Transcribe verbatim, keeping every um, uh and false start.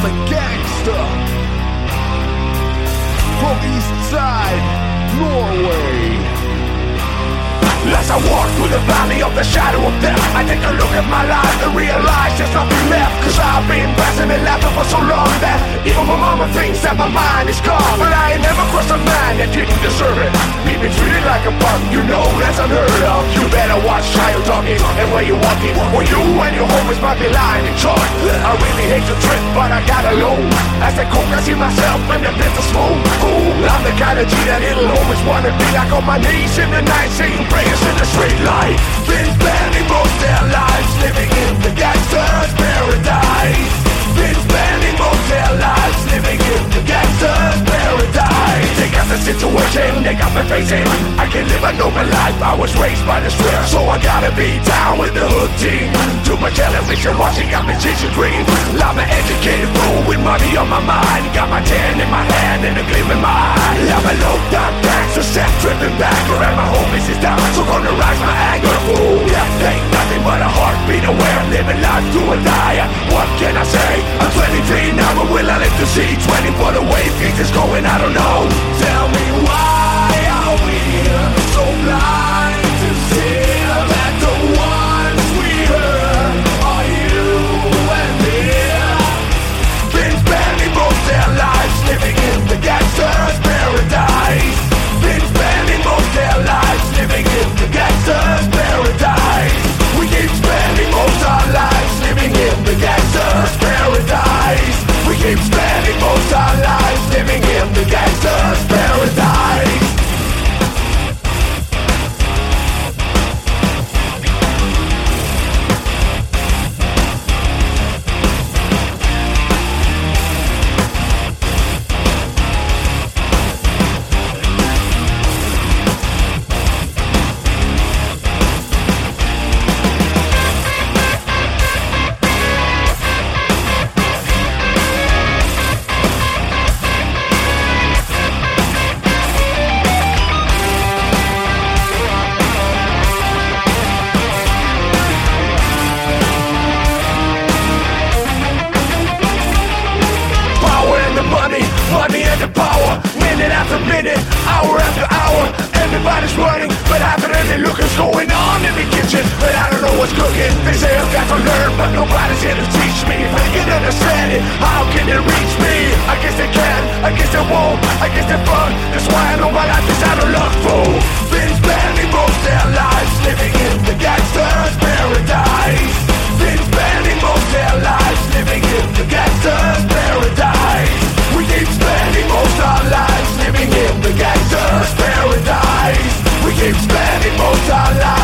a gangster from East Side, Norway. As I walk through the valley of the shadow of death, I take a look at my life and realize there's nothing left. Cause I've been passing and laughing for so long that even my mama thinks that my mind is gone. But I ain't never crossed a man that didn't deserve it. Being treated like a punk, you know that's unheard of. You better watch how you're talking and where you're walking, or you and your homies might be lying in chalk. I really hate to trip, but I gotta know. As I cook, I see myself in the bit of smoke. Ooh, I'm the kind of G that it'll always wanna be like on my knees in the night, saying prayers in the street light. Been spending most their lives living in the gangster's paradise. Been spending most their lives living in the gangster's paradise. They got the situation, they got me facing. I can live a normal life, I was raised by the strip, so I gotta be down with the hood team. Too much television watching got me chasing dreams. I'm an educated fool with money on my mind. Got my tan in my hand and a gleam in my eye. I'm a low down gangster set tripping back around my homies is down, so gonna rise my anger. Ooh, yeah, ain't nothing but a heartbeat aware of living life to a die. What can I say? I'm twenty-three now, but will I live to see twenty? But the way things is going, I don't know. Tell me why are we so blind to see that the ones we heard are you and me? Been spending most their lives living in the gangster's paradise. Been spending most their lives living in the gangster's paradise. We keep spending most our lives living in the gangster's paradise. We keep spending most our lives living in the gangster's paradise. Money and the power, minute after minute, hour after hour. Everybody's running, but evidently look what's going on in the kitchen. But I don't know what's cooking. They say I've got to learn, but nobody's here to teach me. If they can understand it, how can they reach me? I guess they can, I guess they won't, I guess they're fun. That's why I know my life is out of luck, fool. Been spending most their lives living in the gangster's paradise. Been spending most their lives living in the gangster's paradise. We keep spending most our lives living in the gangster's paradise. We keep spending most our lives